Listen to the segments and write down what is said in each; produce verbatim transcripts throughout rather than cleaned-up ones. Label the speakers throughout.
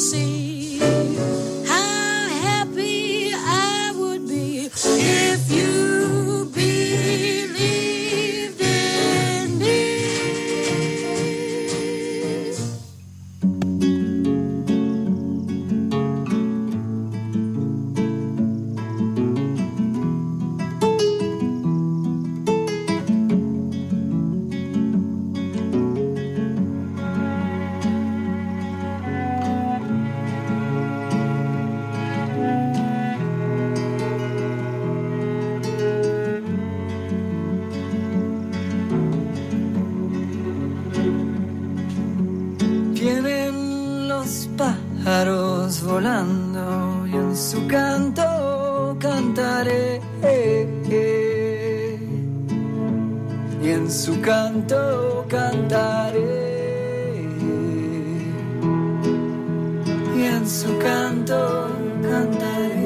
Speaker 1: see how happy I would be if you believed in me.
Speaker 2: Vienen los pájaros volando y en su canto cantaré. Y en su canto cantaré. Y en su canto cantaré.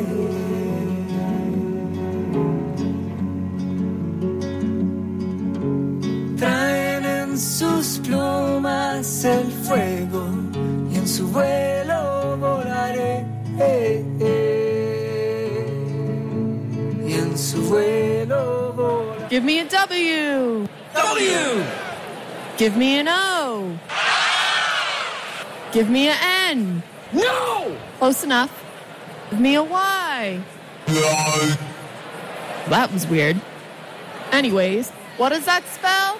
Speaker 2: Traen en sus plumas el fuego y en su vuelo volaré. Y en su vuelo volaré.
Speaker 3: Give me a W.
Speaker 2: W.
Speaker 3: Give me an O. Give me an N.
Speaker 2: No.
Speaker 3: Close enough. Give me a Y. That was weird. Anyways, what does that spell?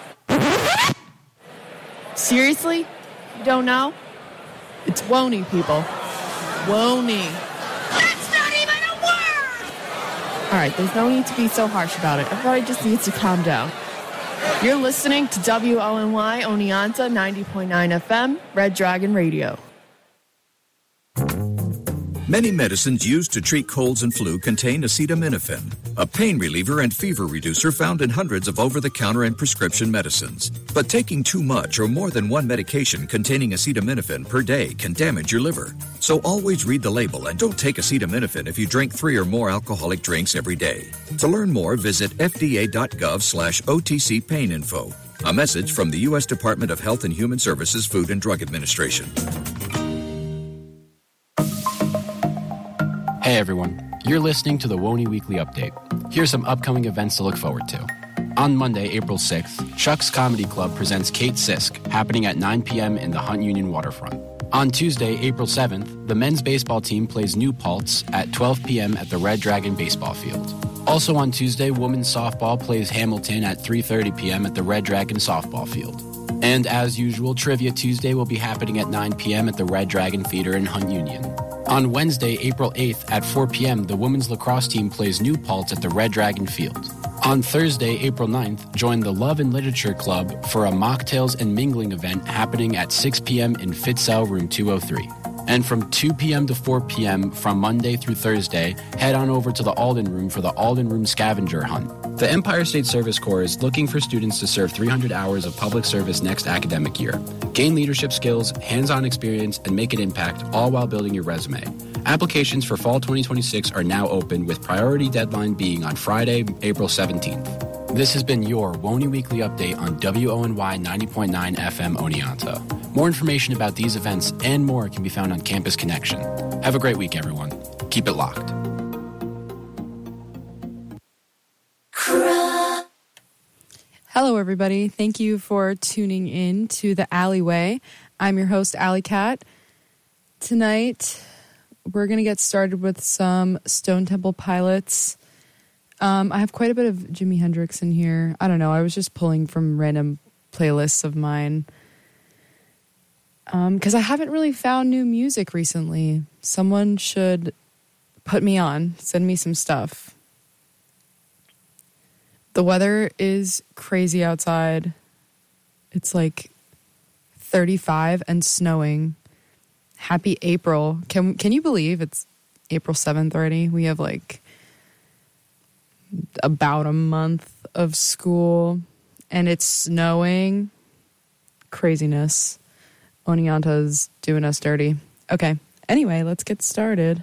Speaker 3: Seriously? You don't know? It's Woney, people. Woney.
Speaker 1: That's not even a word!
Speaker 3: All right, there's no need to be so harsh about it. Everybody just needs to calm down. You're listening to W O N Y Oneonta ninety point nine F M, Red Dragon Radio.
Speaker 4: Many medicines used to treat colds and flu contain acetaminophen, a pain reliever and fever reducer found in hundreds of over-the-counter and prescription medicines. But taking too much or more than one medication containing acetaminophen per day can damage your liver. So always read the label and don't take acetaminophen if you drink three or more alcoholic drinks every day. To learn more, visit fda.gov slash OTC pain info. A message from the U S Department of Health and Human Services Food and Drug Administration.
Speaker 5: Hey everyone, you're listening to the Woney Weekly Update. Here's some upcoming events to look forward to. On Monday, April sixth, Chuck's Comedy Club presents Kate Sisk, happening at nine p.m. in the Hunt Union waterfront. On Tuesday, April seventh, the men's baseball team plays New Paltz at twelve p.m. at the Red Dragon baseball field. Also on Tuesday, women's softball plays Hamilton at three thirty p.m. at the Red Dragon softball field. And as usual, Trivia Tuesday will be happening at nine p.m. at the Red Dragon Theater in Hunt Union. On Wednesday, April eighth at four p.m., the women's lacrosse team plays New Paltz at the Red Dragon Field. On Thursday, April ninth, join the Love and Literature Club for a mocktails and mingling event happening at six p.m. in Fitzell, room two oh three. And from two p.m. to four p.m. from Monday through Thursday, head on over to the Alden Room for the Alden Room Scavenger Hunt. The Empire State Service Corps is looking for students to serve three hundred hours of public service next academic year. Gain leadership skills, hands-on experience, and make an impact, all while building your resume. Applications for fall twenty twenty-six are now open, with priority deadline being on Friday, April seventeenth. This has been your Woney Weekly Update on W O N Y ninety point nine F M Oneonta. More information about these events and more can be found on Campus Connection. Have a great week, everyone. Keep it locked.
Speaker 6: Hello, everybody. Thank you for tuning in to The Alleyway. I'm your host, Alley Cat. Tonight, we're going to get started with some Stone Temple Pilots. Um, I have quite a bit of Jimi Hendrix in here. I don't know. I was just pulling from random playlists of mine. Because um, I haven't really found new music recently. Someone should put me on. Send me some stuff. The weather is crazy outside. It's like thirty-five and snowing. Happy April. Can can you believe it's April seventh already? We have like about a month of school and it's snowing. Craziness. Oneonta's doing us dirty. Okay. Anyway, let's get started.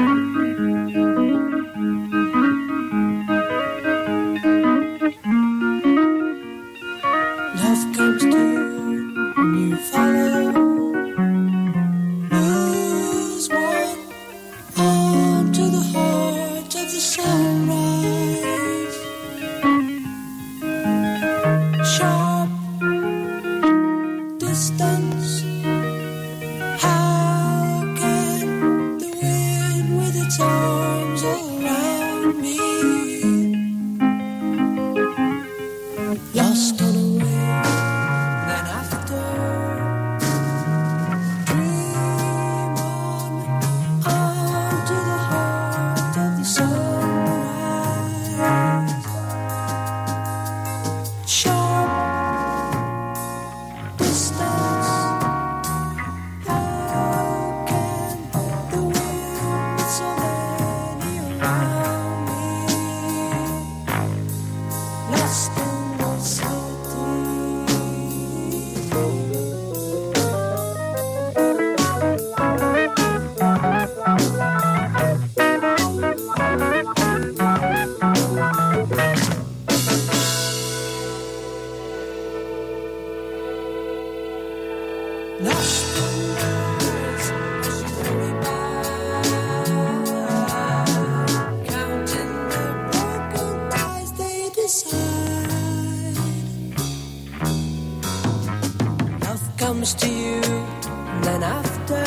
Speaker 2: Comes to you, and then after,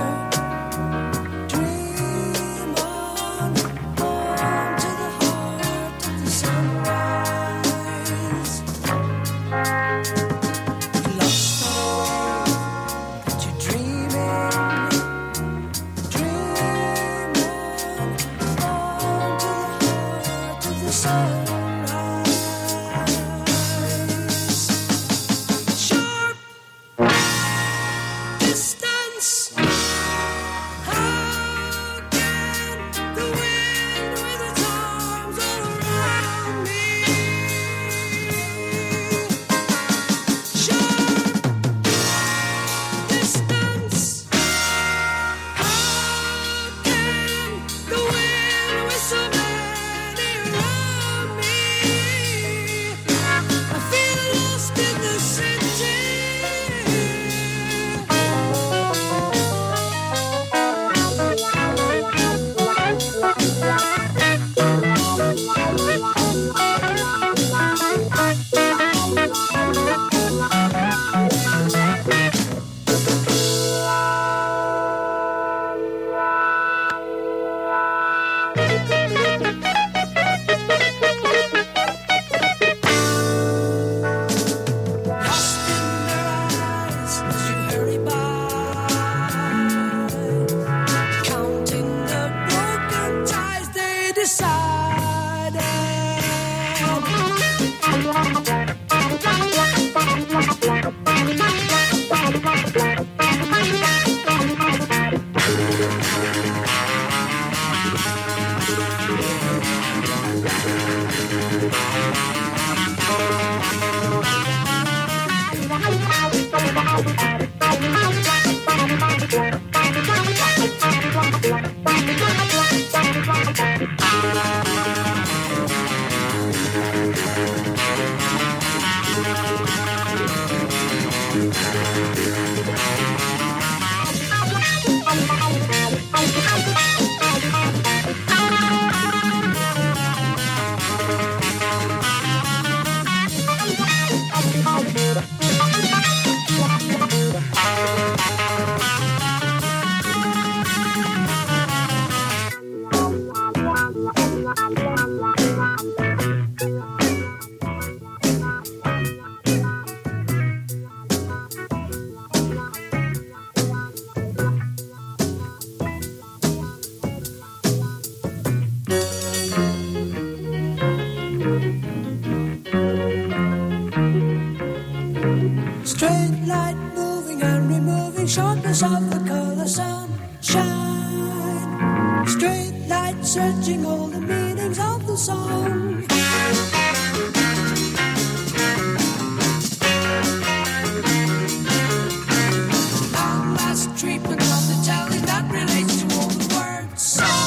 Speaker 2: dream on, on to the heart of the sunrise. Lost all that you're dreaming, dream on, on to the heart of the sunrise. Shortness of the color sunshine, straight light searching all the meanings of the song. Long last treatment of the telling that relates to all the words.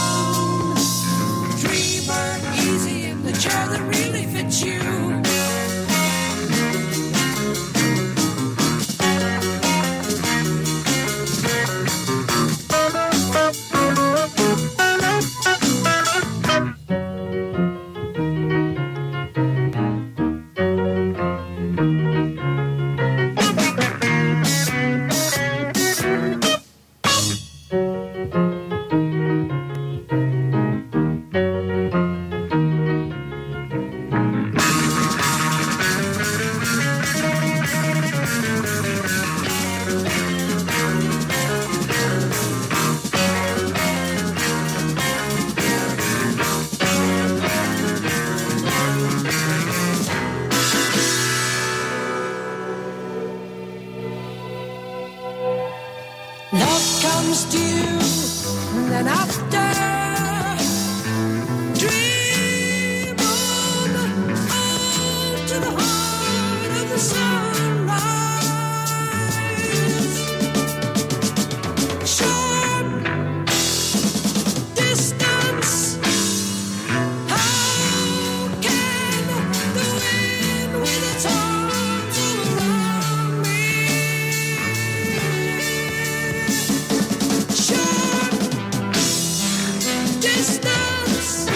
Speaker 1: distance.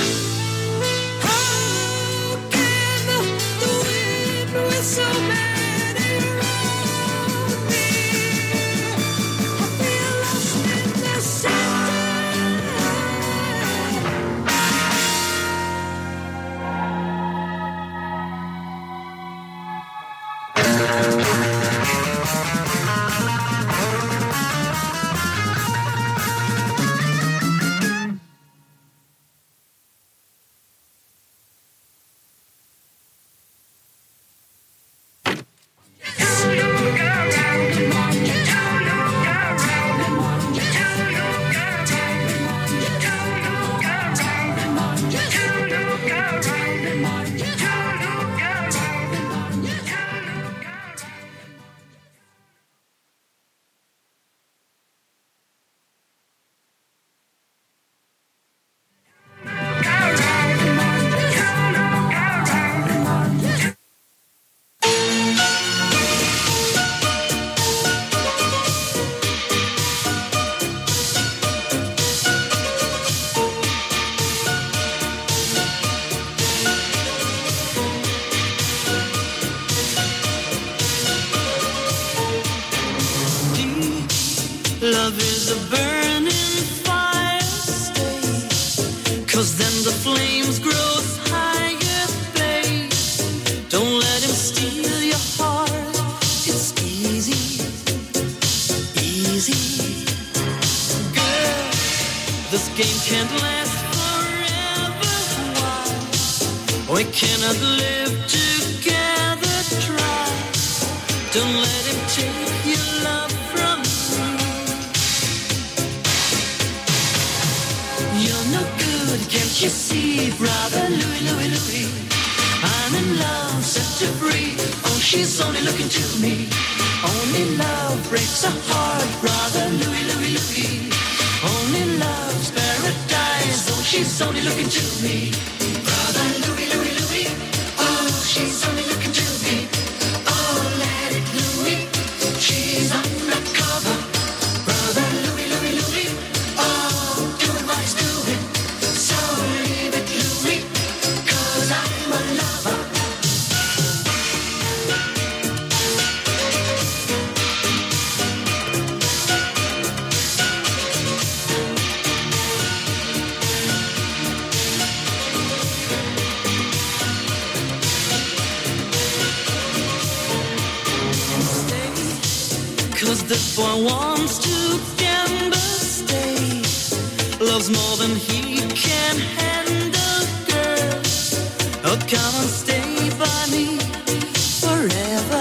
Speaker 1: How can the wind with so many around me? I feel lost in the center.
Speaker 2: Love is a burning fire, stay, 'cause then the flames grow higher, babe. Don't let him steal your heart, it's easy, easy. Girl, this game can't last forever, why? We cannot live together, try. Don't let him take your love from me. You're no good, can't you see, brother Louis, Louis, Louis? I'm in love, set to free. Oh, she's only looking to me. Only love breaks a heart, brother Louis, Louis, Louis. Only love's paradise. Oh, she's only looking to me. Brother Louis, Louis, Louis. Oh, she's only looking to me. Oh, let it Louis. She's undercover. Brother Louis, Louis, Louis. Oh, doing what he's doing. So leave it Louis, 'cause I'm a lover. Cause this boy wants to gamble, stay. Loves more than he can handle, girl. Oh, come and stay by me forever,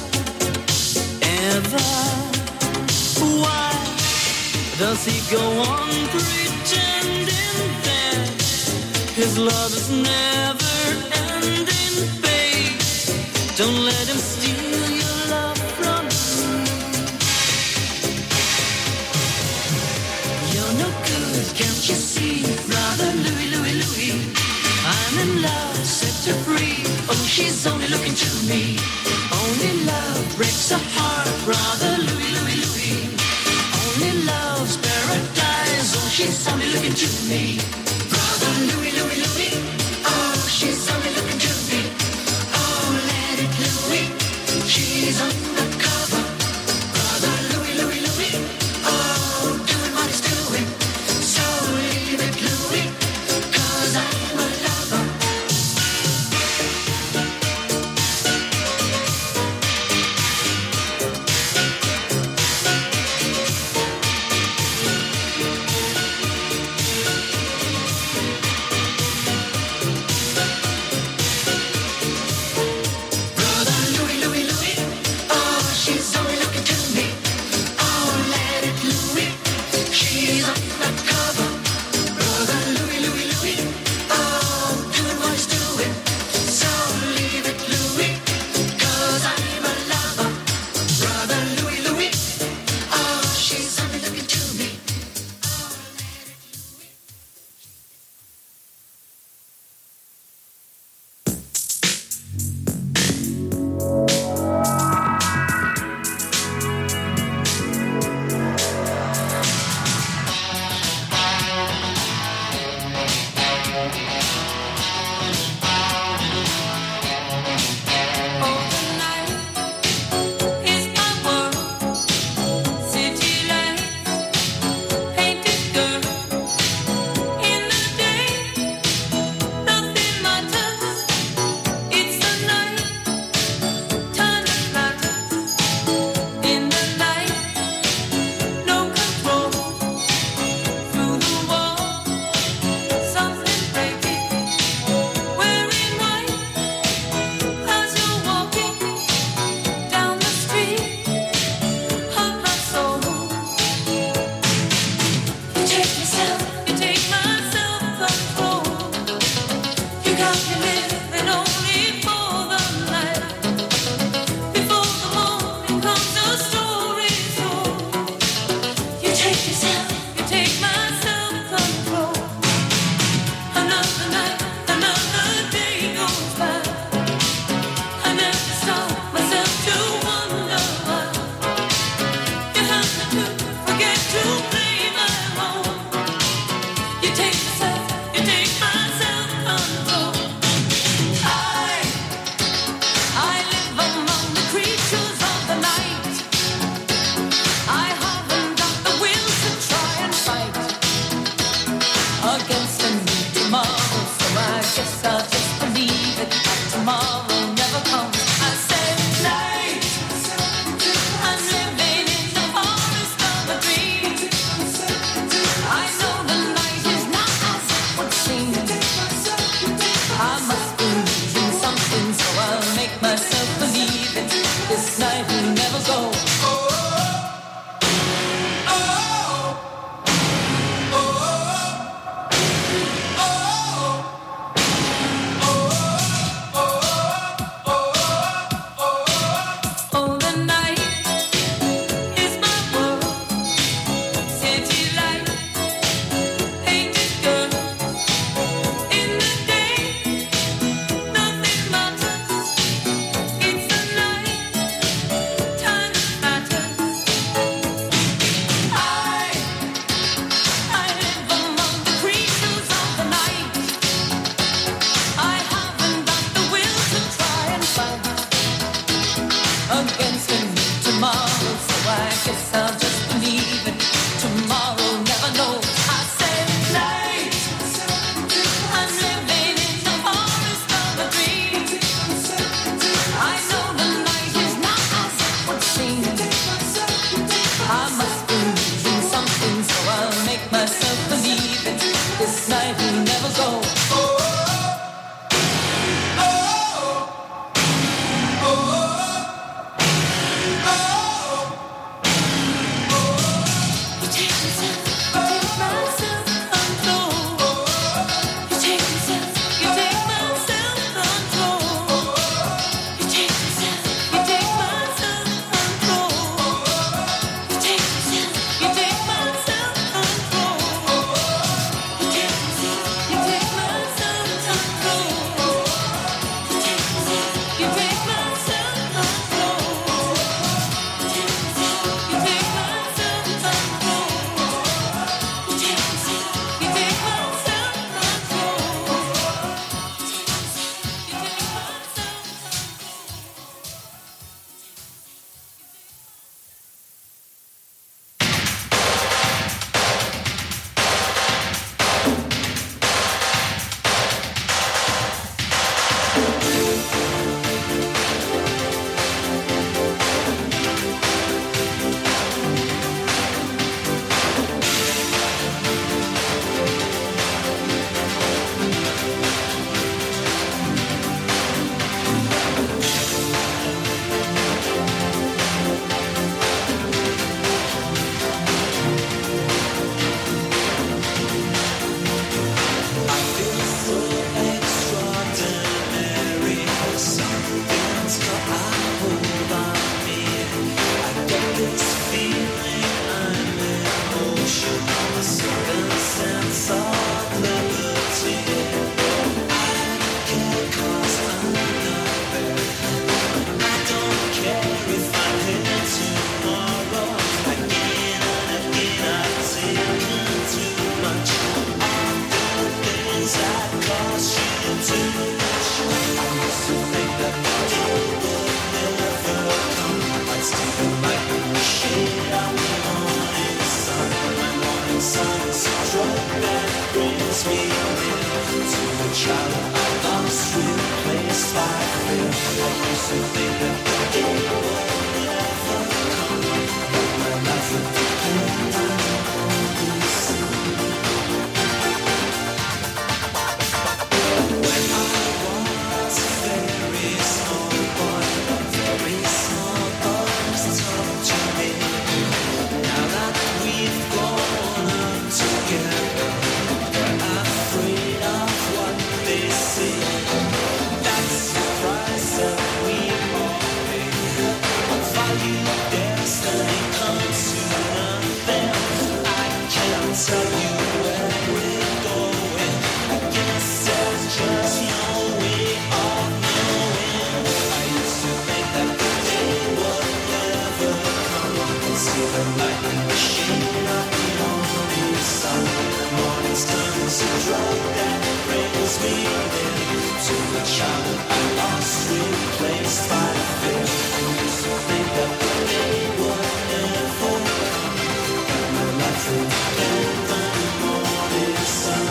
Speaker 2: ever. Why does he go on pretending that his love is never ending, babe? Don't let him steal your love from me. You're no good, can't you see, brother Louis, Louis, Louis? I'm in love, set her free. Oh, she's only looking to me. Only love breaks a heart, brother Louis, Louis, Louis. Only love's paradise. Oh, she's only looking to me. Brother Louis, Louis, Louis. Oh, she's only looking to me. Oh, let it Louis. She's undercover. Brother Louis, Louis, Louis. Oh, doing what he's doing. So leave it Louis, 'cause I'm a lover. That's the price that we all pay. drug that brings me near to the child I lost, replaced by fear. I used to think that the day would never come, that my life would end on the morning sun.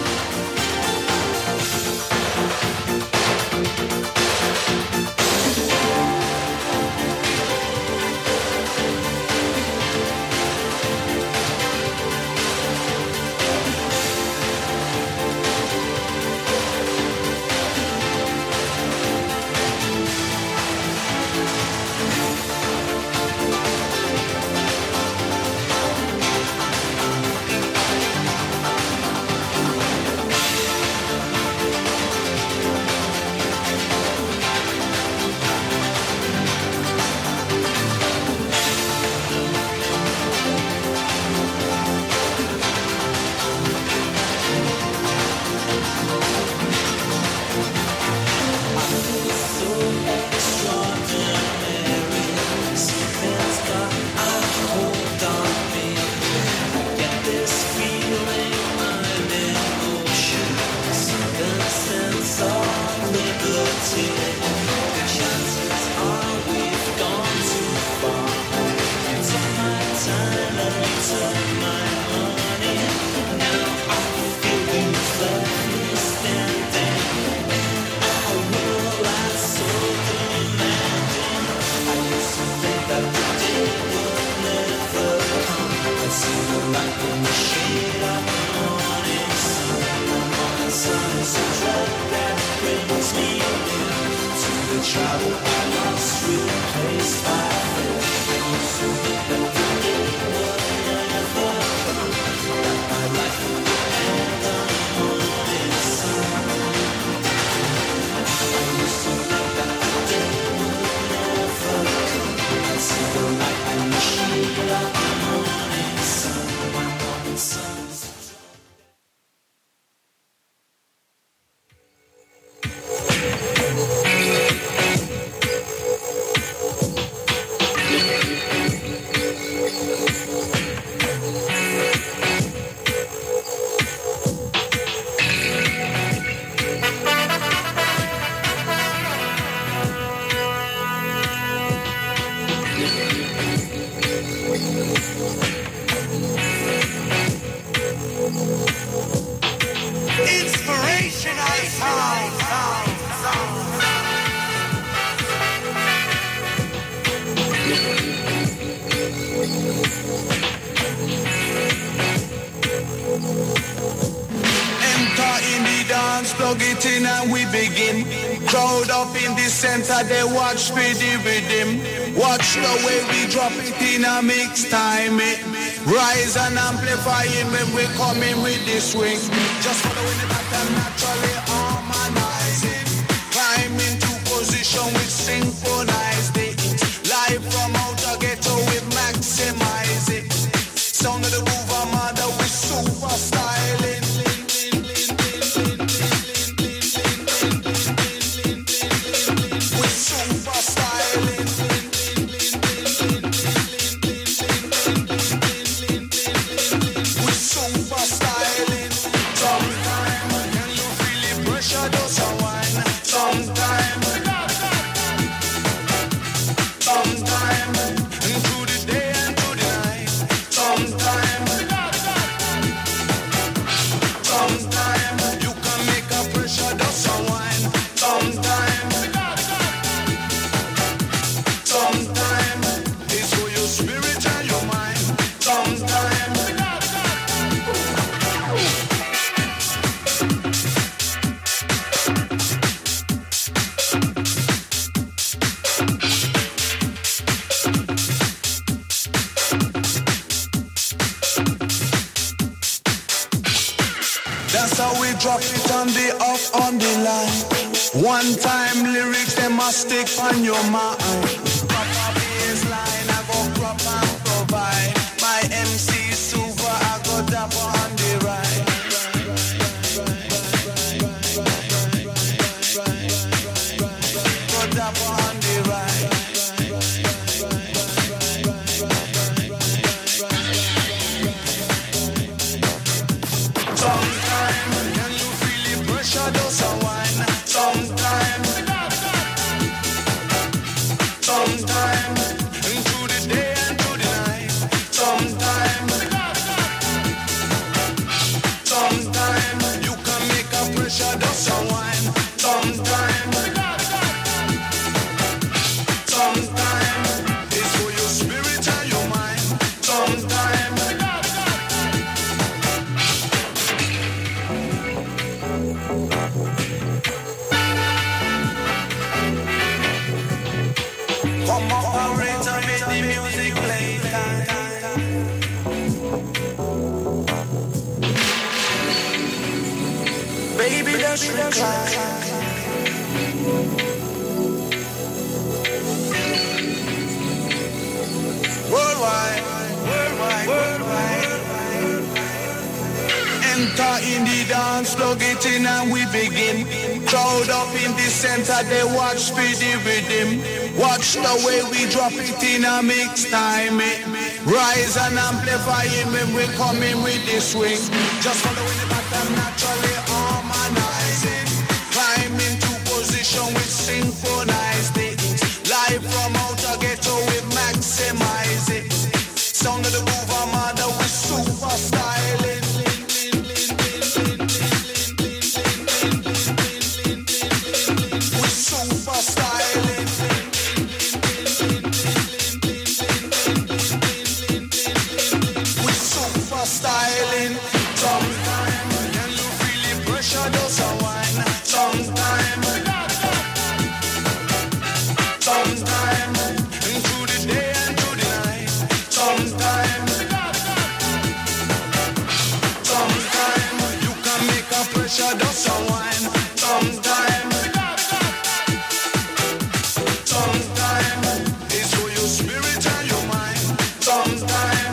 Speaker 7: They watch for the rhythm. Watch the way we drop it in a mix time. It rise and amplifying when we come in with the swing. Just following the pattern naturally harmonizing. Climb into position with synchronized it. Live from outer ghetto we maximize it. Sound of the groove armada with super styling. Drop it on the off on the line. One time lyrics, they must stick on your mind. Proper baseline, I go crop and provide. My M C super, I go dapper on the ride. Go dapper on the ride. Sometime pressure, just unwind. Sometime, sometime, it's for your spirit and your mind. Sometime, come operator, make the music play. Baby, that's recline. Worldwide, worldwide, worldwide. Enter in the dance, plug it in and we begin. Crowd up in the center, they watch for the rhythm. Watch the way we drop it in a mix time. eh. Rise and amplify it when we come in with the swing. Just following the pattern, naturally harmonizing. Climb into position with synchronized it. Live from outer ghetto, we maximize it. Sound of the groove armada with super styling. With super styling. With super styling. Sometime when you feel the pressure, just unwind. Sometime, sometime, through the day and through the night. Sometime, sometime, you can make a pressure, just unwind. Sometime, sometime, it's for your spirit and your mind. Sometime.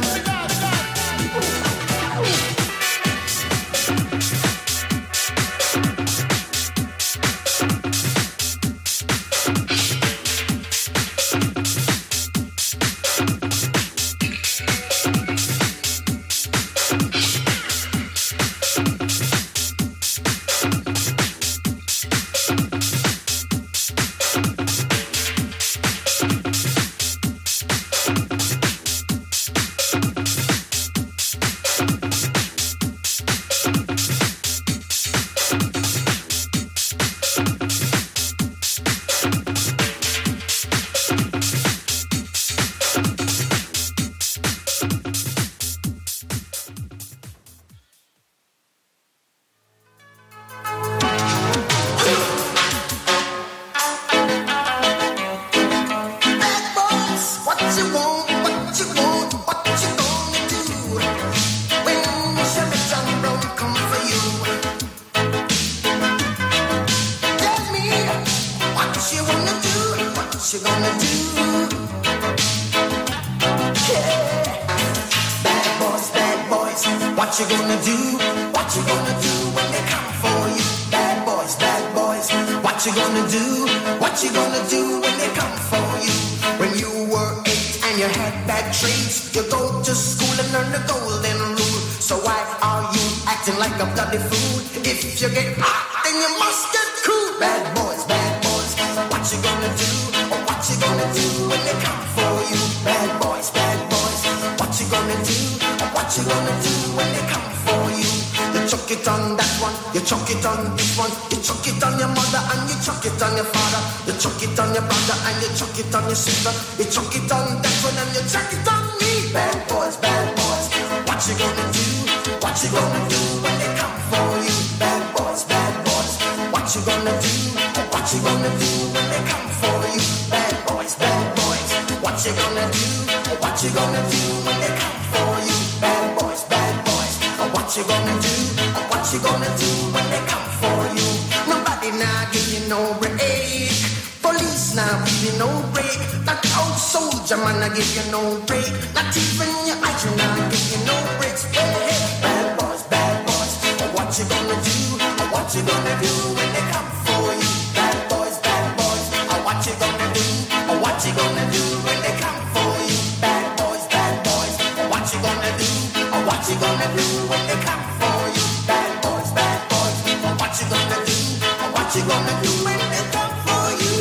Speaker 2: Bad boys, what you want, what you want, what you gonna do when Chevy John Brown come for you? Tell me what you wanna do, what you gonna do? Yeah. Bad boys, bad boys, what you gonna do, what you gonna do when they come for you? Bad boys, bad boys, what you gonna do, what you gonna do when they come for you? When you were eight and you had bad traits, you go to school and learn the golden rule. So why are you acting like a bloody fool? If you get hot, then you must get cool. Bad boys, bad boys, what you gonna do? Or what you gonna do when they come for you? Bad boys, bad boys, what you gonna do? Or what you gonna do when they come for you? You chuck it on that one, you chuck it on this one, you chuck it on your mother and you chuck it on your father, you chuck it on your brother and you chuck it on your sister, you chuck it on that one and you chuck it on me. Bad boys, bad boys, what you gonna do? What you gonna do when they come for you? Bad boys, bad boys, what you gonna do? What you gonna do when they come for you? Bad boys, bad boys, what you gonna do? What you gonna do when they come for you? Bad boys, bad boys, what you gonna do? What you gonna do when they come for you? Nobody now give you no break. Police now give you no break. That old soldier man I give you no break. Not even your eyes now give you no breaks. Hey, hey, bad boys, bad boys, what you gonna do? What you gonna do when they come for you? Bad boys, bad boys, what you gonna do? What you gonna do when they come for you? Bad boys, bad boys, what you gonna do? What you gonna do when they come for you? Bad boys, bad boys, what you gonna do? What you gonna do when they come for you?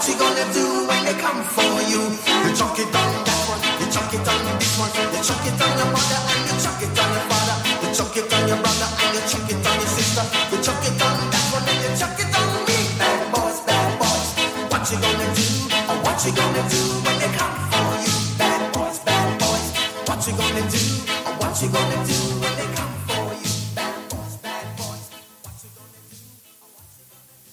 Speaker 2: what you gonna do when they come for you? You chuck it on that one, you chuck it on this one, you chuck it on your mother and you chuck it on your father, you chuck it on your brother and you chuck it on your sister, you chuck it on that one and you chuck it on me. Bad boys, bad boys, what you gonna do? Or what you gonna do when they come for you? Bad boys, bad boys, what you gonna do? Or what you gonna do when they come for you? Bad boys, bad boys, what you gonna do? Or what you gonna do?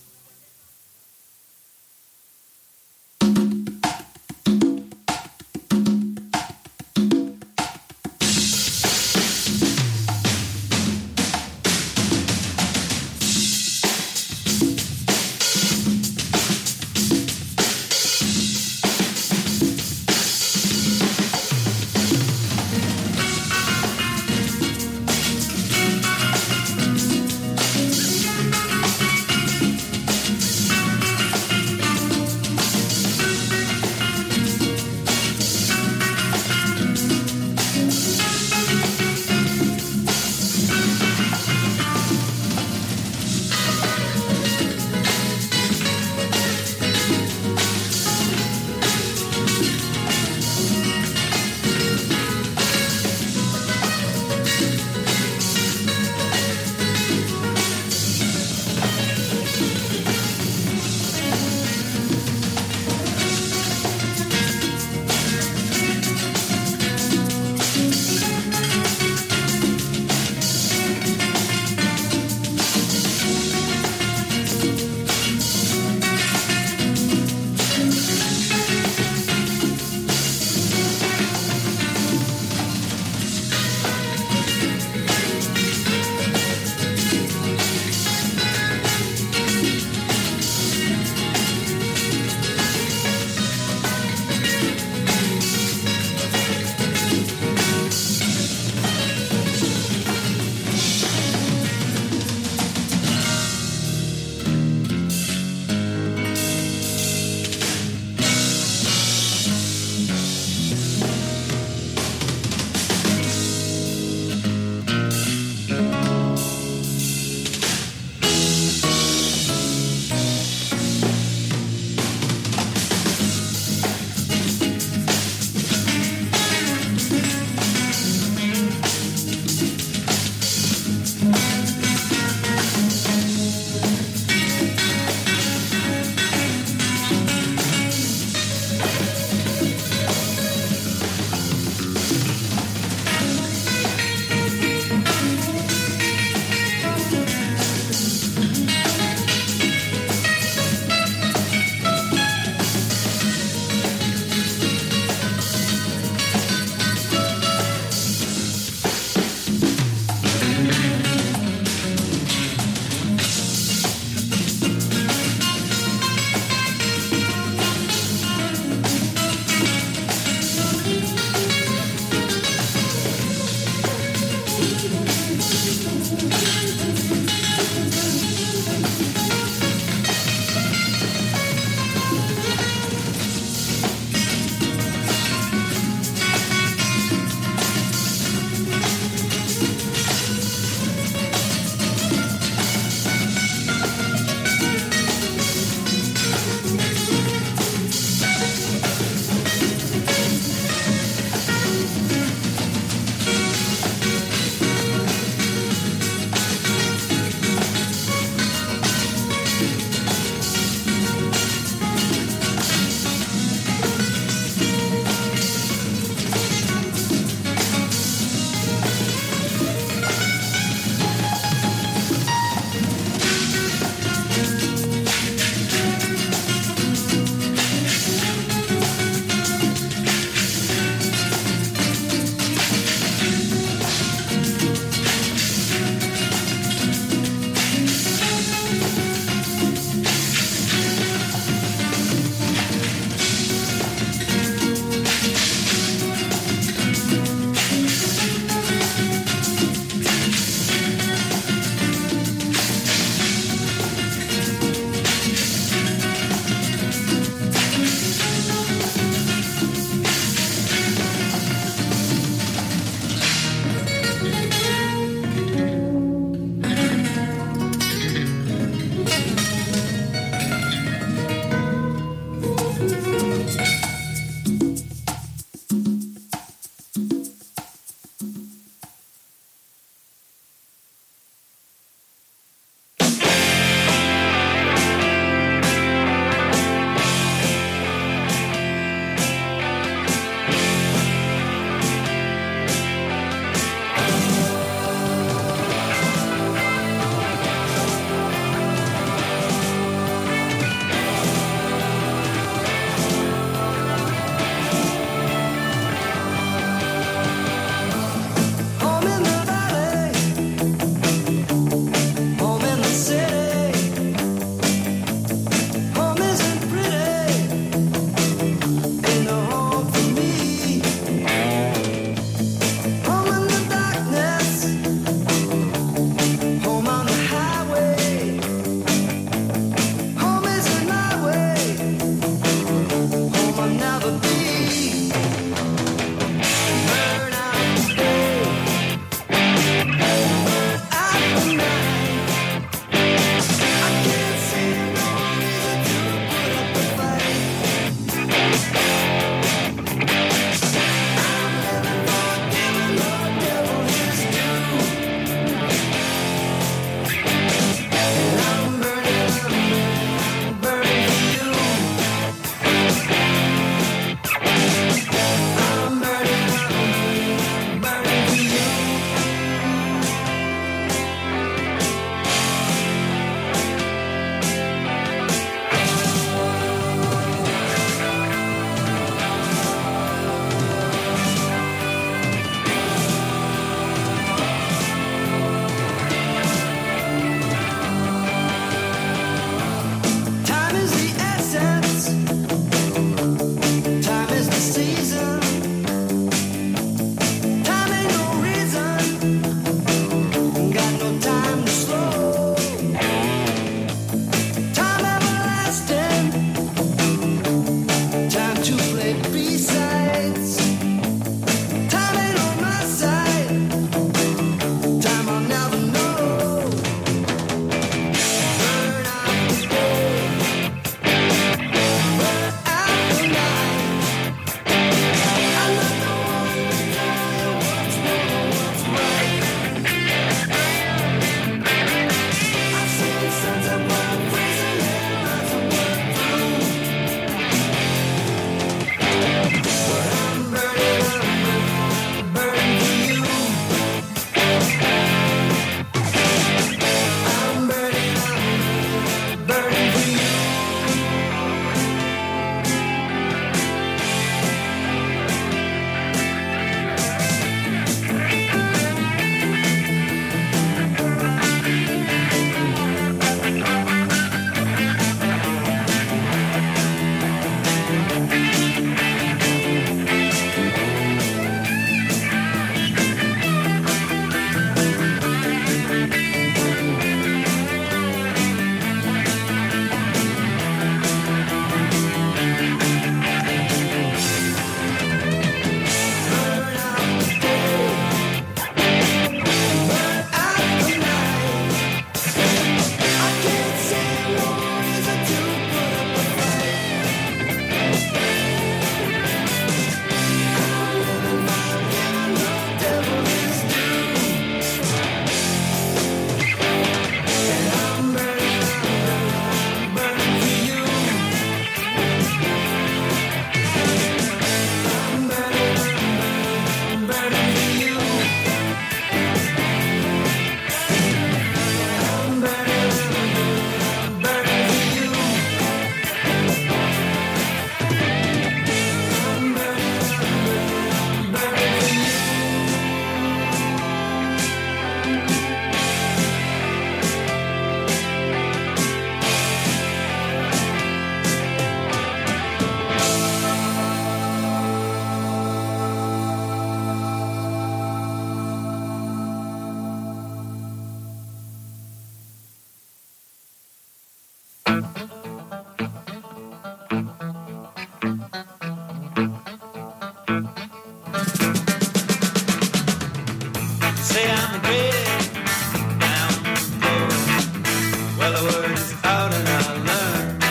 Speaker 2: Say I'm the greatest, now I'm blowing. Well, the word is out and I learn.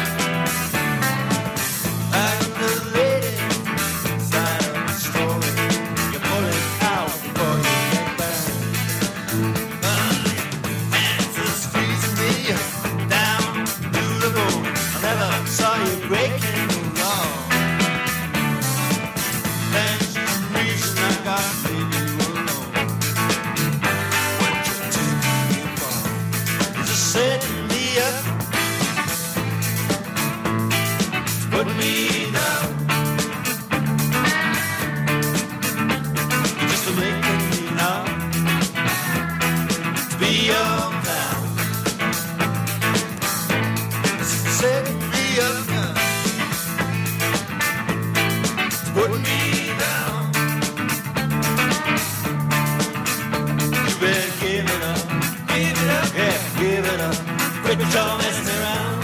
Speaker 2: Like the lady side of the story, you pull it out before you get burned. Hands are squeezing me down to the bone. I never saw you breaking the law. That's the reason I got to leave you alone. Setting me up, put me down, just to making me now to be your pal. Setting me up, put me down. You better give it up, give it up, yeah, give it up. Quit your messing around.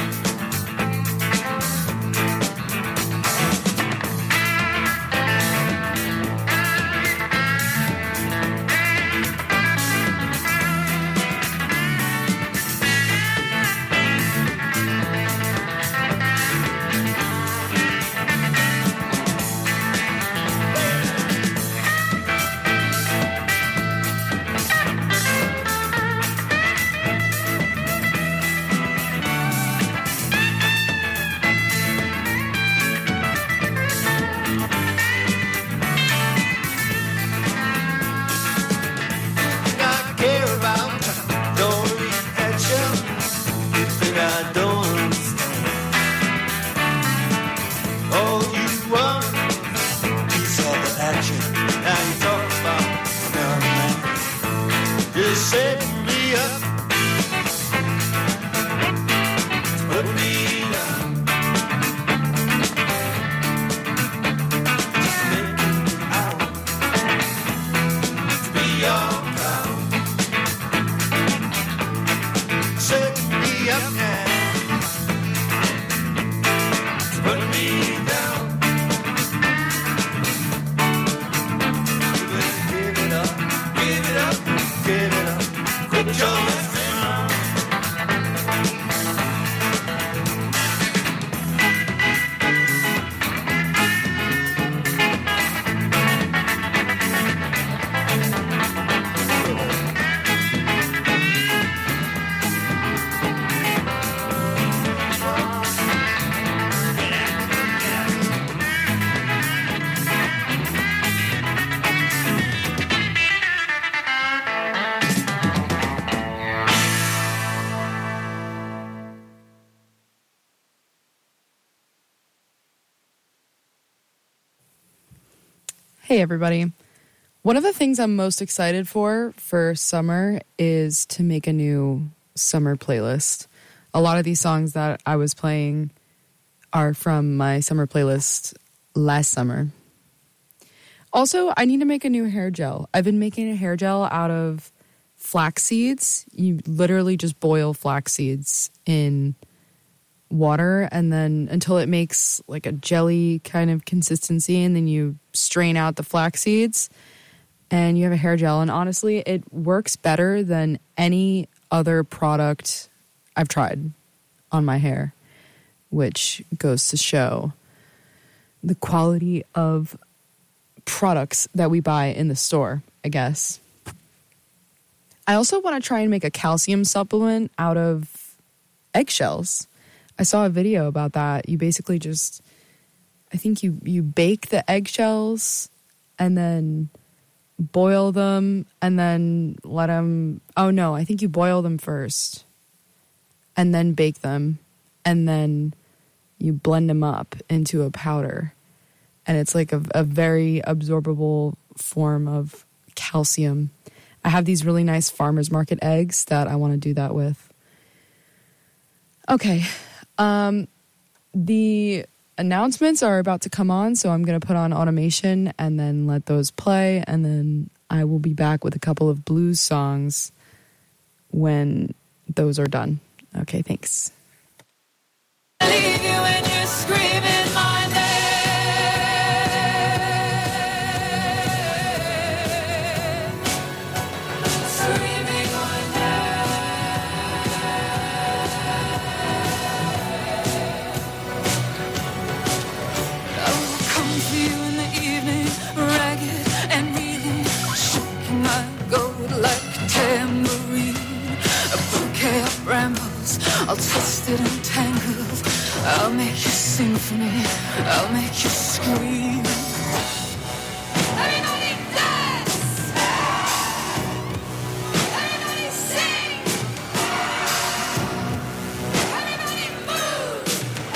Speaker 6: Hey, everybody. One of the things I'm most excited for for summer is to make a new summer playlist. A lot of these songs that I was playing are from my summer playlist last summer. Also, I need to make a new hair gel. I've been making a hair gel out of flax seeds. You literally just boil flax seeds in water and then until it makes like a jelly kind of consistency, and then you strain out the flax seeds and you have a hair gel. And honestly, it works better than any other product I've tried on my hair, which goes to show the quality of products that we buy in the store, I guess. I also want to try and make a calcium supplement out of eggshells. I saw a video about that. You basically just, I think you, you bake the eggshells and then boil them and then let them, oh no, I think you boil them first and then bake them and then you blend them up into a powder. And it's like a, a very absorbable form of calcium. I have these really nice farmer's market eggs that I want to do that with. Okay. Um, the announcements are about to come on, so I'm going to put on automation and then let those play, and then I will be back with a couple of blues songs when those are done. Okay, thanks.
Speaker 1: twisted and tangled. I'll make you symphony. I'll make you scream. Everybody dance! Everybody sing! Everybody move!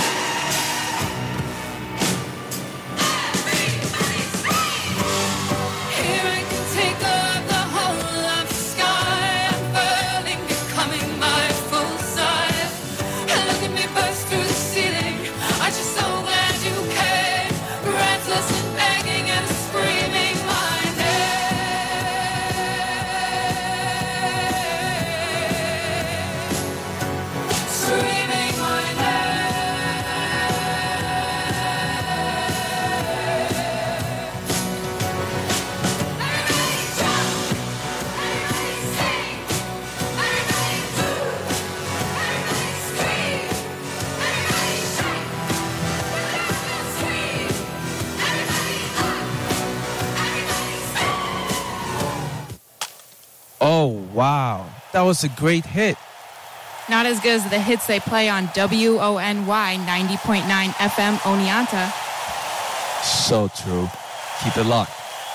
Speaker 1: Everybody scream! Here I can take up the whole of the sky, unfurling, becoming my full size. And look at me burst through the ceiling. I'm just so glad you came, breathless and begging and screaming my name, screaming my name. Everybody jump, everybody sing, everybody move, everybody scream, everybody shake, everybody scream, everybody up, everybody sing.
Speaker 8: Oh, wow. That was a great hit.
Speaker 3: Not as good as the hits they play on W O N Y ninety point nine F M Oneonta.
Speaker 8: So true. Keep it locked.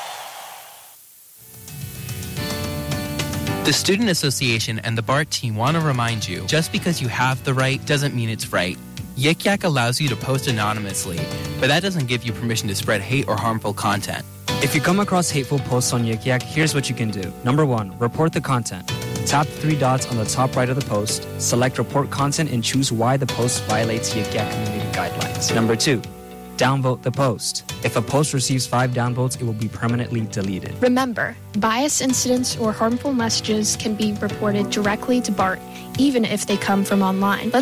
Speaker 9: The Student Association and the BART team want to remind you, just because you have the right doesn't mean it's right. Yik Yak allows you to post anonymously, but that doesn't give you permission to spread hate or harmful content.
Speaker 10: If you come across hateful posts on Yik Yak, here's what you can do. Number one, report the content. Tap the three dots on the top right of the post, select report content, and choose why the post violates Yik Yak community guidelines. Number two, downvote the post. If a post receives five downvotes, it will be permanently deleted.
Speaker 11: Remember, bias incidents or harmful messages can be reported directly to BART, even if they come from online. Let's